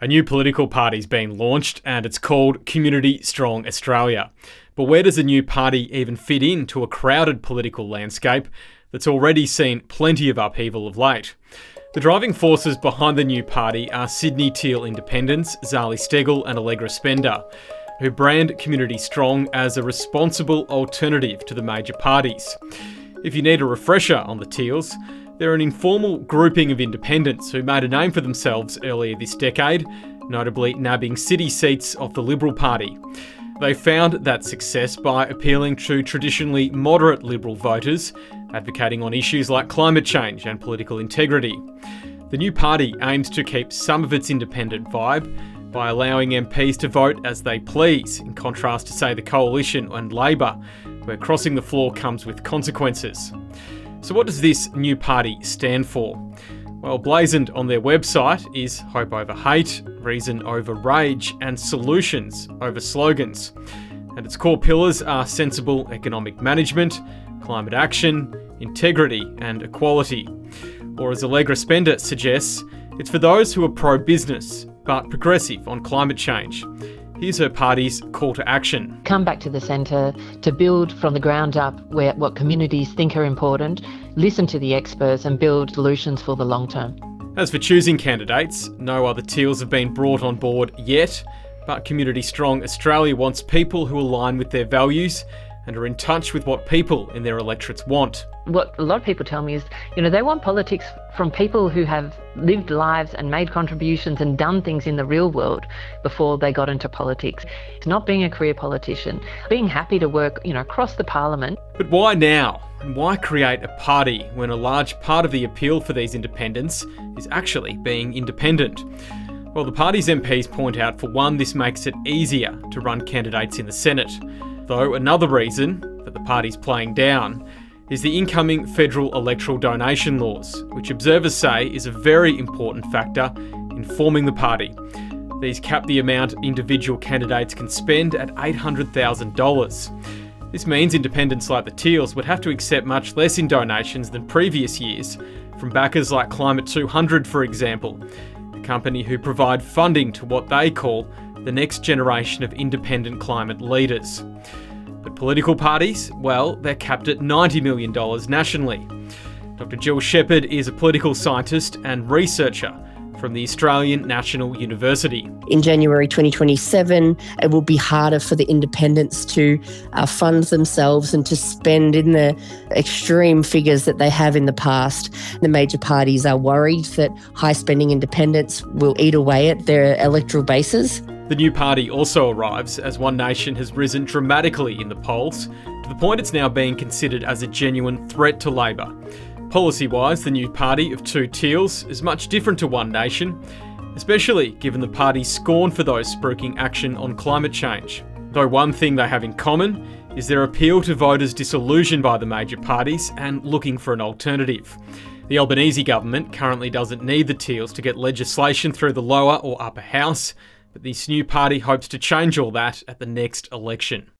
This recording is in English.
A new political party's been launched and it's called Community Strong Australia. But where does a new party even fit into a crowded political landscape that's already seen plenty of upheaval of late? The driving forces behind the new party are Sydney Teal independents Zali Steggall and Allegra Spender, who brand Community Strong as a responsible alternative to the major parties. If you need a refresher on the Teals, they're an informal grouping of independents who made a name for themselves earlier this decade, notably nabbing city seats off the Liberal Party. They found that success by appealing to traditionally moderate Liberal voters, advocating on issues like climate change and political integrity. The new party aims to keep some of its independent vibe by allowing MPs to vote as they please, in contrast to, say, the Coalition and Labor, where crossing the floor comes with consequences. So what does this new party stand for? Well, blazoned on their website is hope over hate, reason over rage, and solutions over slogans. And its core pillars are sensible economic management, climate action, integrity, and equality. Or as Allegra Spender suggests, it's for those who are pro-business, but progressive on climate change. Here's her party's call to action. Come back to the centre to build from the ground up what communities think are important, listen to the experts and build solutions for the long term. As for choosing candidates, no other Teals have been brought on board yet, but Community Strong Australia wants people who align with their values and are in touch with what people in their electorates want. What a lot of people tell me is, they want politics from people who have lived lives and made contributions and done things in the real world before they got into politics. It's not being a career politician, being happy to work, across the parliament. But why now? And why create a party when a large part of the appeal for these independents is actually being independent? Well, the party's MPs point out, for one, this makes it easier to run candidates in the Senate. Though another reason that the party's playing down is the incoming federal electoral donation laws, which observers say is a very important factor in forming the party. These cap the amount individual candidates can spend at $800,000. This means independents like the Teals would have to accept much less in donations than previous years, from backers like Climate 200, for example, a company who provide funding to what they call the next generation of independent climate leaders. But political parties, well, they're capped at $90 million nationally. Dr. Jill Shepherd is a political scientist and researcher from the Australian National University. In January 2027, it will be harder for the independents to fund themselves and to spend in the extreme figures that they have in the past. The major parties are worried that high-spending independents will eat away at their electoral bases. The new party also arrives as One Nation has risen dramatically in the polls, to the point it's now being considered as a genuine threat to Labor. Policy-wise, the new party of two Teals is much different to One Nation, especially given the party's scorn for those spruiking action on climate change. Though one thing they have in common is their appeal to voters disillusioned by the major parties and looking for an alternative. The Albanese government currently doesn't need the Teals to get legislation through the lower or upper house, but this new party hopes to change all that at the next election.